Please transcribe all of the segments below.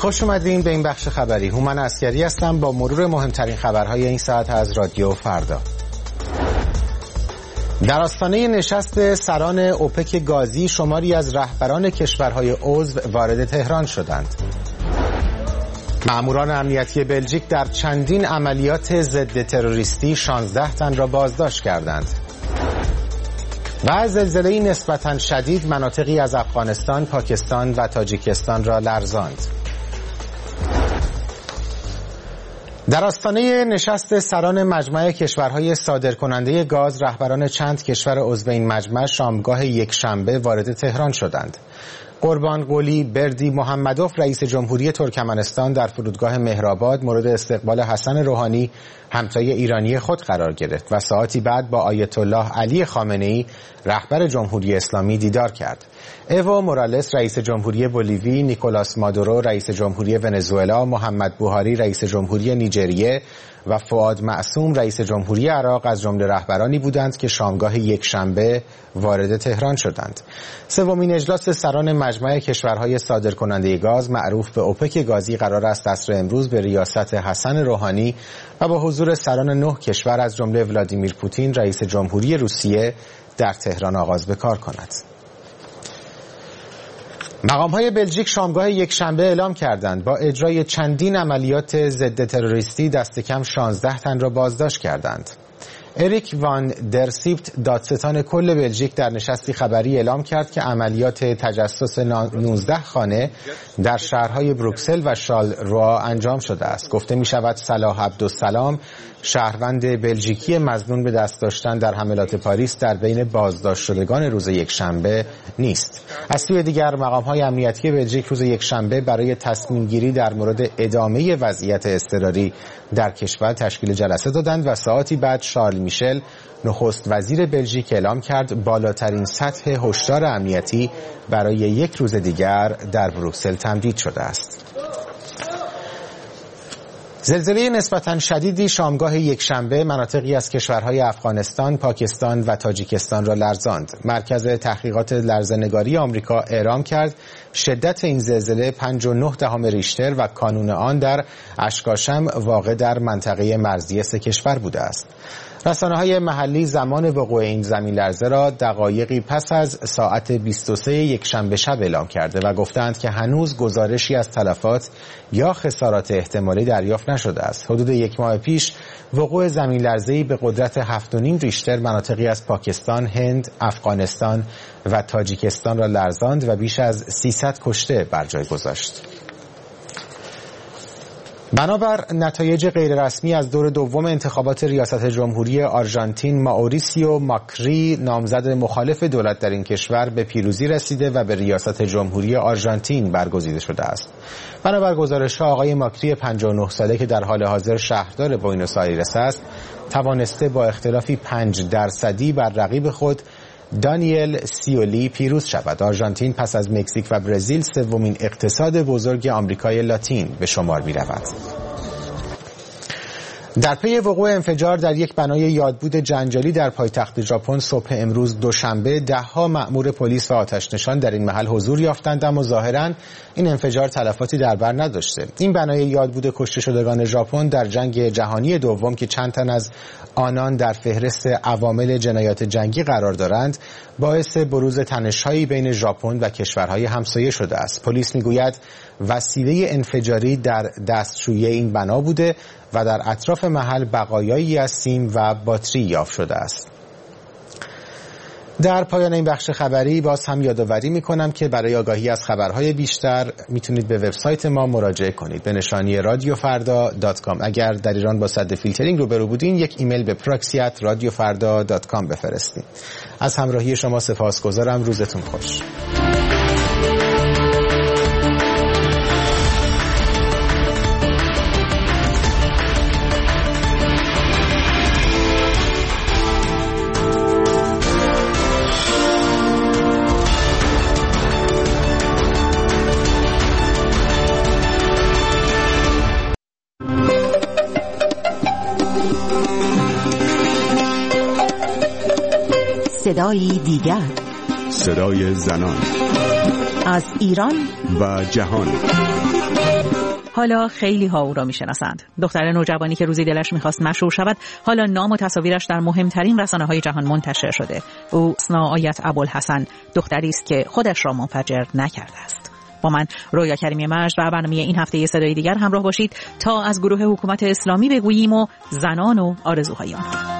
خوش اومدین به این بخش خبری. هومن عسکری هستم با مرور مهمترین خبرهای این ساعت از رادیو فردا. در آستانه نشست سران اوپک گازی شماری از رهبران کشورهای عضو وارد تهران شدند. مأموران امنیتی بلژیک در چندین عملیات ضد تروریستی 16 تن را بازداشت کردند. و زلزله‌ای نسبتاً شدید مناطقی از افغانستان، پاکستان و تاجیکستان را لرزاند. در آستانه نشست سران مجمع کشورهای صادرکننده گاز رهبران چند کشور عضو این مجمع شامگاه یکشنبه وارد تهران شدند. قربانقلی بردی محمدوف رئیس جمهوری ترکمنستان در فرودگاه مهرآباد مورد استقبال حسن روحانی همتای ایرانی خود قرار گرفت و ساعتی بعد با آیت الله علی خامنه‌ای رهبر جمهوری اسلامی دیدار کرد. ایو مورالس رئیس جمهوری بولیوی، نیکولاس مادورو رئیس جمهوری ونزوئلا، محمد بوهاری رئیس جمهوری نیجریه و فؤاد معصوم رئیس جمهوری عراق از جمله رهبرانی بودند که شامگاه یکشنبه وارد تهران شدند. سومین اجلاس سران مجمع کشورهای صادرکننده گاز معروف به اوپک گازی قرار است عصر امروز به ریاست حسن روحانی و با حضور سران 9 کشور از جمله ولادیمیر پوتین رئیس جمهوری روسیه در تهران آغاز به کار کند. مقام‌های بلژیک شامگاه یکشنبه اعلام کردند با اجرای چندین عملیات ضد تروریستی دست کم 16 تن را بازداشت کردند. اریک وان در سیبت دادستان کل بلژیک در نشستی خبری اعلام کرد که عملیات تجسس 19 خانه در شهرهای بروکسل و شارلروا انجام شده است. گفته می شود صلاح عبدالسلام شهروند بلژیکی مظنون به دست داشتن در حملات پاریس در بین بازداشت شدگان روز یکشنبه نیست. از سوی دیگر مقام‌های امنیتی بلژیک روز یکشنبه برای تصمیم گیری در مورد ادامه وضعیت اضطراری در کشور تشکیل جلسه دادند و ساعتی بعد شارل میشل نخست وزیر بلژیک اعلام کرد بالاترین سطح هشدار امنیتی برای یک روز دیگر در بروکسل تمدید شده است. زلزله نسبتاً شدیدی شامگاه یکشنبه مناطقی از کشورهای افغانستان، پاکستان و تاجیکستان را لرزاند. مرکز تحقیقات لرزه‌نگاری آمریکا اعلام کرد شدت این زلزله 5.9 ریشتر و کانون آن در اشکاشم واقع در منطقه مرزی سه کشور بوده است. رسانه‌های محلی زمان وقوع این زمین لرزه را دقایقی پس از ساعت 23 یکشنبه شب اعلام کرده و گفتند که هنوز گزارشی از تلفات یا خسارات احتمالی دریافت نشده است. حدود یک ماه پیش وقوع زمین لرزه‌ای به قدرت 7.5 ریشتر مناطقی از پاکستان، هند، افغانستان و تاجیکستان را لرزاند و بیش از 300 کشته بر جای گذاشت. بنابر نتایج غیررسمی از دور دوم انتخابات ریاست جمهوری آرژانتین، مائوریسیو ماکری نامزد مخالف دولت در این کشور به پیروزی رسیده و به ریاست جمهوری آرژانتین برگزیده شده است. بنابر گزارش‌ها آقای ماکری 59 ساله که در حال حاضر شهردار بوئنوس آیرس است، توانسته با اختلافی 5% بر رقیب خود دانیل سیولی پیروز شود. آرژانتین پس از مکزیک و برزیل سومین اقتصاد بزرگ آمریکای لاتین به شمار می رود. در پی وقوع انفجار در یک بنای یادبود جنجالی در پایتخت ژاپن صبح امروز دوشنبه ده‌ها مأمور پلیس و آتش‌نشان در این محل حضور یافتند، اما ظاهراً این انفجار تلفاتی در بر نداشته. این بنای یادبود کشته شدگان ژاپن در جنگ جهانی دوم که چند تن از آنان در فهرست عوامل جنایات جنگی قرار دارند باعث بروز تنش‌هایی بین ژاپن و کشورهای همسایه شده است. پلیس میگوید وسیله انفجاری در دستشویی این بنا بوده و در اطراف محل بقایایی از سیم و باتری یافت شده است. در پایان این بخش خبری باز هم یادآوری می‌کنم که برای آگاهی از خبرهای بیشتر میتونید به وبسایت ما مراجعه کنید به نشانی radiofarda.com. اگر در ایران با سد فیلترینگ روبرو بودین یک ایمیل به proxy@radiofarda.com بفرستید. از همراهی شما سپاسگزارم. روزتون خوش. صدای دیگر، صدای زنان. از ایران و جهان. حالا خیلی ها او را میشناسند. دختر نوجوانی که روزی دلش میخواست مشهور شود، حالا نام و تصاویرش در مهمترین رسانه‌های جهان منتشر شده. او سنا آیت ابوالحسن، دختری است که خودش را منفجر نکرده است. با من رویا کریمی مجد و برنامه این هفته صدای دیگر همراه باشید تا از گروه حکومت اسلامی بگوییم و زنان و آرزوهای آنها.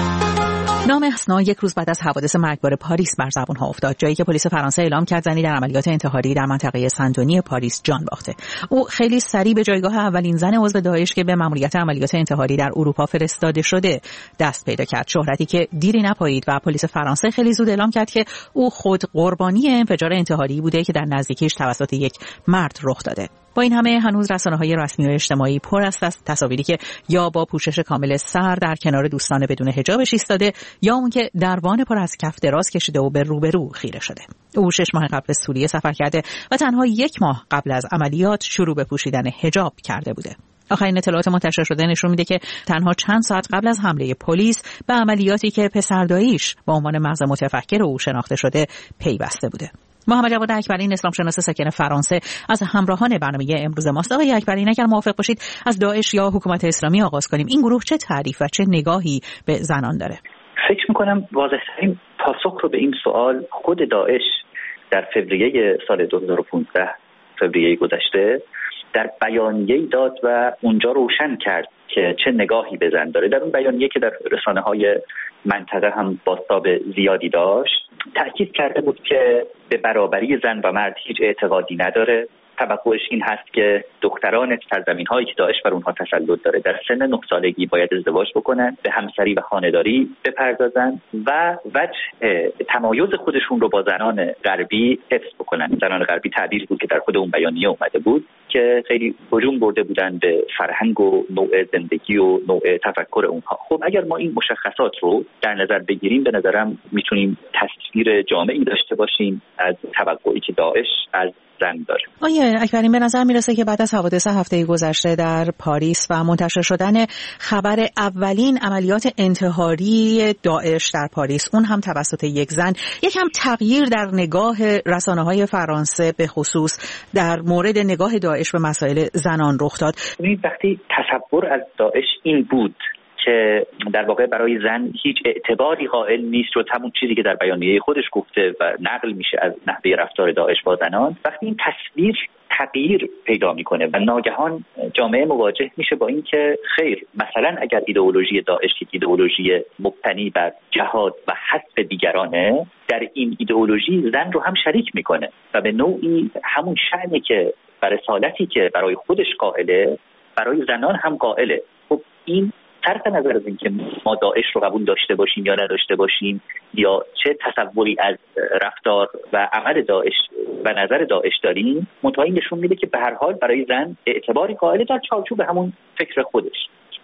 نام اسنا یک روز بعد از حوادث مرگبار پاریس بر زبان‌ها افتاد، جایی که پلیس فرانسه اعلام کرد زنی در عملیات انتحاری در منطقه سنتونی پاریس جان باخته. او خیلی سریع به جایگاه اولین زن عضو داعش که به مأموریت عملیات انتحاری در اروپا فرستاده شده دست پیدا کرد، شهرتی که دیری نپایید و پلیس فرانسه خیلی زود اعلام کرد که او خود قربانی انفجار انتحاری بوده که در نزدیکیش توسط یک مرد رخ داده. با این همه هنوز رسانه‌های رسمی و اجتماعی پر است از تصاویری که یا با پوشش کامل سر در کنار دوستان بدون حجابش ایستاده یا اون که دروان پر از کف دراز کشیده و به روبرو خیره شده. او 6 ماه قبل به سوریه سفر کرده و تنها 1 ماه قبل از عملیات شروع به پوشیدن حجاب کرده بوده. آخرین اطلاعات منتشر شده نشون میده که تنها چند ساعت قبل از حمله پلیس به عملیاتی که پسرداییش با عنوان مغز متفکر او شناخته شده پیوسته بوده. محمد جواد اکبری، اسلام شناس ساکن فرانسه، از همراهان برنامه امروز ماست. آقای اکبری، اگر موافق باشید از داعش یا حکومت اسلامی آغاز کنیم. این گروه چه تعریف و چه نگاهی به زنان داره؟ فکر می‌کنم واضح‌ترین پاسخ رو به این سوال خود داعش در فوریه سال 2015 فوریه گذشته در بیانیه‌ای داد و اونجا روشن کرد که چه نگاهی به زن داره. در اون بیانیه که در رسانه‌های منطقه هم بازتاب زیادی داشت، تأکید کرده بود که به برابری زن و مرد هیچ اعتقادی نداره. توقعش این هست که دختران سرزمین‌هایی که داعش بر اونها تسلط داره در سن 9 سالگی باید ازدواج بکنن، به همسری و خانه‌داری بپردازن و وجه تمایز خودشون رو با زنان غربی حفظ بکنن. زنان غربی تعبیر بود که در خود اون بیانیه اومده بود که خیلی هجوم برده بودن به فرهنگ و نوع زندگی و نوع تفکر اونها. خب اگر ما این مشخصات رو در نظر بگیریم، به نظرم میتونیم تصویر جامعی داشته باشیم از توقعی که داعش از زن داره. آیه اکبری، به نظر میرسه که بعد از حوادث هفته گذشته در پاریس و منتشر شدن خبر اولین عملیات انتحاری داعش در پاریس، اون هم توسط یک زن، یکم تغییر در نگاه رسانه‌های فرانسه به خصوص در مورد نگاه داعش به مسائل زنان رخ داد. وقتی تصور از داعش این بود که در واقع برای زن هیچ اعتباری قائل نیست و همون چیزی که در بیانیه خودش گفته و نقل میشه از نحوه رفتار داعش با زنان، وقتی این تصویر تغییر پیدا میکنه و ناگهان جامعه مواجه میشه با این که خیر، مثلا اگر ایدئولوژی داعش که ایدئولوژی مبتنی بر جهاد و حذف دیگرانه، در این ایدئولوژی زن رو هم شریک میکنه و به نوعی همون شأنی که و رسالتی که برای خودش قائله برای زنان هم قائله. خب این صرف نظر از اینکه ما داعش رو قبول داشته باشیم یا نداشته باشیم یا چه تصوری از رفتار و عمل داعش و نظر داعش داریم، منتهی نشون میده که به هر حال برای زن اعتباری قائل در چارچوب همون فکر خودش.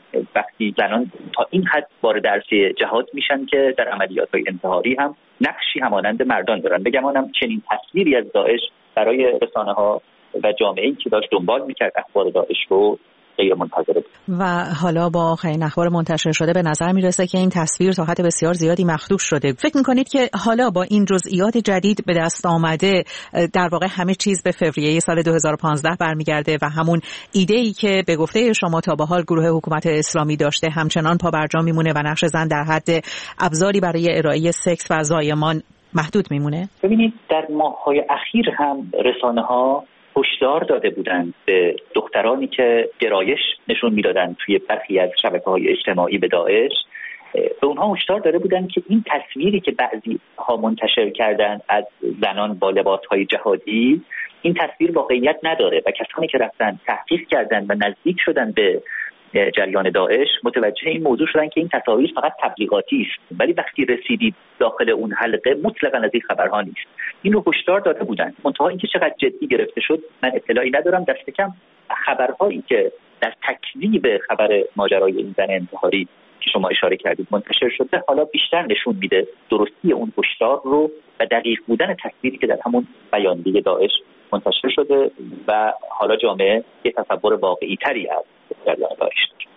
وقتی زنان تا این حد وارد عرصه جهاد میشن که در عملیات‌های انتحاری هم نقشی همانند مردان دارن. بگمانم چنین تصویری از داعش برای رسانه‌ها و جامعه‌ای که داشت دنبال میکرد اخبار داعش رو غیر منتظره بود. و حالا با آخرین اخبار منتشر شده به نظر میرسه که این تصویر تا حد بسیار زیادی مخدوش شده. فکر میکنید که حالا با این جزئیات جدید به دست آمده در واقع همه چیز به فوریه سال 2015 برمیگرده و همون ایده‌ای که به گفته شما تا به حال گروه حکومت اسلامی داشته همچنان پابرجا میمونه و نقش زن در حد ابزاری برای ارائه سکس و زایمان محدود میمونه؟ ببینید، در ماه‌های اخیر هم رسانه‌ها هشدار داده بودند به دخترانی که گرایش نشون میدادند توی برخی از شبکه‌های اجتماعی به داعش، به اونها هشدار داده بودند که این تصویری که بعضی ها منتشر کردند از زنان با لباس‌های جهادی، این تصویر واقعیت نداره و کسانی که رفتن تحقیق کردند و نزدیک شدند به جریان داعش متوجه این موضوع شدن که این تصاویر فقط تبلیغاتی است، ولی وقتی رسیدید داخل اون حلقه مطلقاً از این خبرها نیست. این رو هشدار داده بودن. منتها اینکه چقدر جدی گرفته شد من اطلاعی ندارم. دست کم خبرهایی که در تکذیب خبر ماجرای این زن انتحاری که شما اشاره کردید منتشر شده حالا بیشتر نشون میده درستی اون هشدار رو و دقیق بودن تصویری که در همون بیانیه داعش منتشر شده و حالا جامعه یه تصور واقعی تری از جریان داعش.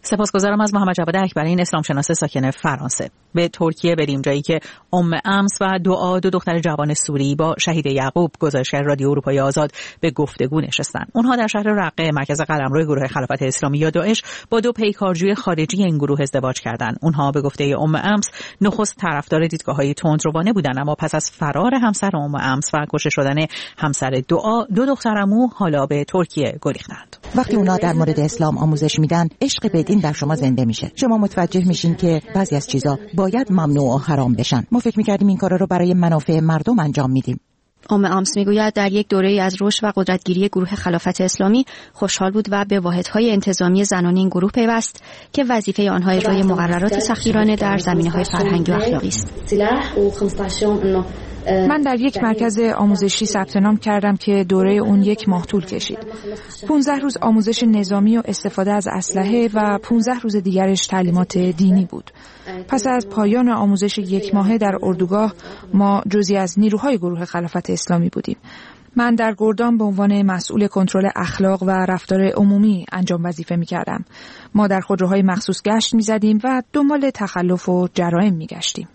سپاسگزارم از محمد جواد اکبری، این اسلام شناس ساکن فرانسه. به ترکیه بریم، جایی که امس و دو دختر جوان سوری با شهید یعقوب گزارشگر رادیو اروپای آزاد به گفتگو نشستند. اونها در شهر رقه، مرکز قلمرو گروه خلافت اسلامی یا داعش، با دو پیکارجوی خارجی این گروه ازدواج کردند. اونها به گفته امس نخست طرفدار دیدگاه‌های تندروانه بودند، اما پس از فرار همسر امس و کشته شدن همسر دو دخترعمو حالا به ترکیه گریختند. وقتی اونا در مورد اسلام آموزش میدن، عشق به دین در شما زنده میشه. شما متوجه میشین که بعضی از چیزا باید ممنوع و حرام بشن. ما فکر میکردیم این کارا رو برای منافع مردم انجام میدیم. امس میگوید در یک دوره از رشد و قدرتگیری گروه خلافت اسلامی خوشحال بود و به واحدهای انتظامی زنان این گروه پیوست که وظیفه آنها اجرای مقررات سختگیرانه در زمینه‌های فرهنگی و اخلاقی است. من در یک مرکز آموزشی ثبت نام کردم که دوره اون 1 ماه طول کشید. 15 روز آموزش نظامی و استفاده از اسلحه و 15 روز دیگرش تعلیمات دینی بود. پس از پایان آموزش 1 ماهه در اردوگاه، ما جزئی از نیروهای گروه خلافت اسلامی بودیم. من در گردان به عنوان مسئول کنترل اخلاق و رفتار عمومی انجام وظیفه می‌کردم. ما در خودروهای مخصوص گشت می‌زدیم و دنبال تخلف و جرایم می‌گشتیم.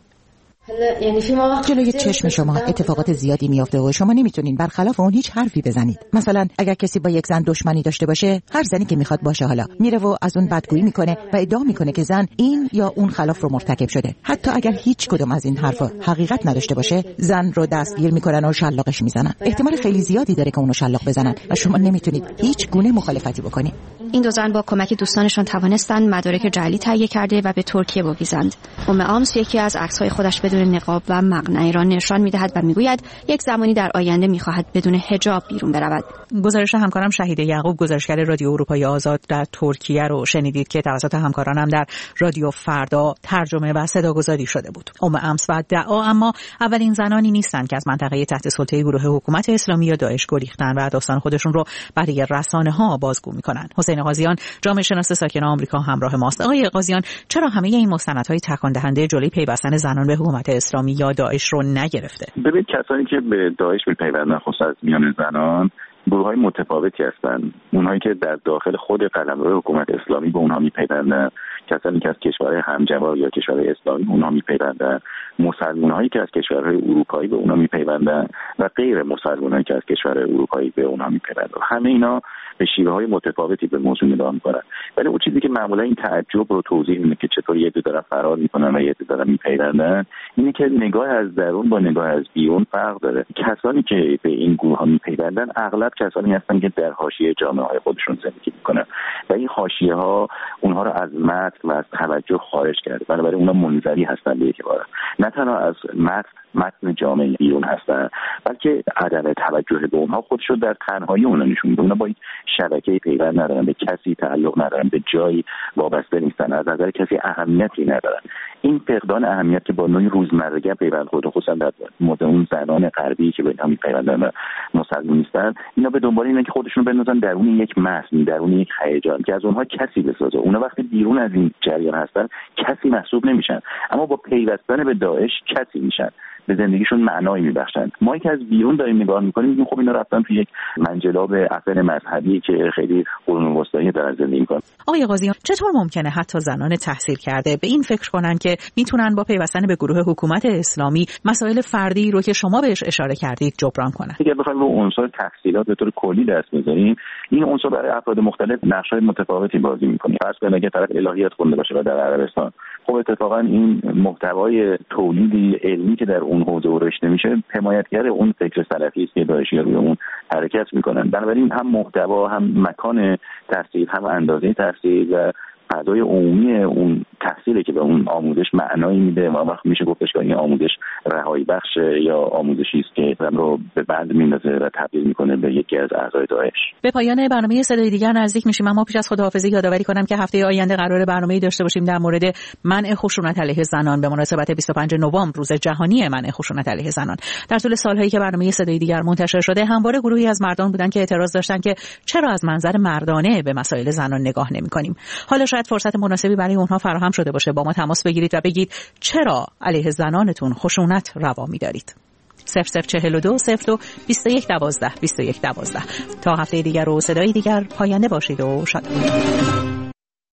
جلوی چشم شما اتفاقات زیادی میافته و شما نمیتونین برخلاف اون هیچ حرفی بزنید. مثلا اگر کسی با یک زن دشمنی داشته باشه، هر زنی که میخواد باشه حالا میره و از اون بدگویی میکنه و ادعا میکنه که زن این یا اون خلاف رو مرتکب شده. حتی اگر هیچ کدوم از این حرفا حقیقت نداشته باشه، زن رو دستگیر میکنن و شلاقش میزنن. احتمال خیلی زیادی داره که اونو شلاق بزنن و شما نمیتونید هیچ گونه مخالفتی بکنید. این دو زن با کمک دوستانشان توانستند مدارک جعلی تهیه کرده و به ترکیه بگذرند. امس یکی از عکس‌های خودش بدون نقاب و مقنعه را نشان می‌دهد و میگوید یک زمانی در آینده می‌خواهد بدون حجاب بیرون برود. گزارش همکارم شهید یعقوب، گزارشگر رادیو اروپای آزاد در ترکیه رو شنیدید که توسط همکارانم در رادیو فردا ترجمه و صداگذاری شده بود. امس و دعا اما اولین زنانی نیستند که از منطقه تحت سلطه گروه حکومت اسلامی یا داعش گریختند و داستان خودشون رو برای رسانه‌ها بازگو می‌کنند. حسین قاضیان، جامعه شناس ساکن آمریکا، همراه ماست. آقای قاضیان، چرا همه این مستندهای تکان دهنده جلوی پیوستن زنان به حکومت اسلامی یا داعش رو نگرفته؟ ببینید، کسانی که به داعش میپیوندن خصوصا از میان زنان گروه‌های متفاوتی هستند. اونهایی که در داخل خود قلمرو حکومت اسلامی به اونها میپیوندن، کسانی که از کشورهای همجوار یا کشورهای اسلامی به اونها میپیوندن، مسلمان‌هایی که از کشورهای اروپایی به اونها میپیوندن و غیر مسلمان‌هایی که از کشورهای اروپایی به اونها میپیوندن. همه اینا به شیوه‌های متفاوتی به موضوع نگاه می‌کنن. ولی اون چیزی که معمولا این تعجب رو توضیح میده که چطور یه عده دارن فرار می‌کنن و یه عده دارن میپیوندن، اینه که نگاه از درون با نگاه از بیرون فرق داره. کسانی که به این گروه‌ها میپیوندن اغلب کسانی هستن که در حاشیه جامعه‌های خودشون زندگی می‌کنن و این حاشیه‌ها اونها رو از متن و از توجه خارج کرده. بنابراین اونها منزوی هستن به اعتبار نه تنها از متن جامعه بیرون هستن، بلکه عدم توجه به اونها خودش رو در تنهایی اونها نشون میده. اونها با شبکه پیوند ندارن، به کسی تعلق ندارن، به جایی وابسته نیستن، از نظر کسی اهمیتی ندارن. این فقدان اهمیت که با نوعی روزمرگی پیوند خود، خصوصا در مورد اون زنان غربی که به اینا میپیوندن و مسلمان نیستن، اینا به دنبال اینن که خودشون رو بندازن درون یک متن، درون یک هیجان که از اونها کسی بسازه. اونا وقتی بیرون از این جریان هستن کسی محسوب نمیشن، اما با پیوستن به داعش کسی میشن، به زندگیشون معنایی میبخشن. ما که از بیرون داریم نگاه میکنیم میگیم خب اینا رفتن توی یک منجلاب افن مذهبی که خیلی قرون وسطایی دارن زندگی میکنن. آقای قاضیان، چطور ممکنه حتی زنان تحصیل کرده به این فکر کنن که میتونن با پیوستن به گروه حکومت اسلامی مسائل فردی رو که شما بهش اشاره کردید جبران کنن؟ اگر بخوایم رو عنصر تحصیلات به طور کلی دست بزنیم، این عنصر برای افراد مختلف نقش‌های متفاوتی بازی میکنه. فرض کنید اگه طرف الهیات خونده باشه و در عربستان، خب اتفاقا این محتوای تولیدی علمی که در اون حوزه رشد نمیشه، حمایتگر اون فکر سلفی است که داعشی‌ها روی اون حرکت میکنن. بنابراین هم محتوا، هم مکان تحصیل، هم اندازه تحصیل و فضای عمومی اون تحصیلی که به اون آموزش معنایی میده و وقت میشه گفتش که این آموزش رهایی بخش یا آموزشی است که آدم رو به بند میندازه و تبدیل میکنه به یکی از اعضای داعش. به پایان برنامه صدای دیگر نزدیک میشیم، اما پیش از خداحافظی یادآوری کنم که هفته آینده قرار برنامه‌ای داشته باشیم در مورد منع خشونت علیه زنان به مناسبت 25 نوامبر، روز جهانی منع خشونت علیه زنان. در طول سالهایی که برنامه صدای دیگر منتشر شده، همواره گروهی از مردان بودن که اعتراض داشتن که چرا از منظر مردانه به مسائل زنان نگاه نمی‌کنیم. حالا شاید فرصت مناسبی برای اونها فراهم شده باشه. با ما تماس بگیرید و بگید چرا علیه زنانتون خشونت روا می‌دارید. 0042 02 21 12 21 12. تا هفته دیگر و صدای دیگر، پاینده باشید و شاد باشید.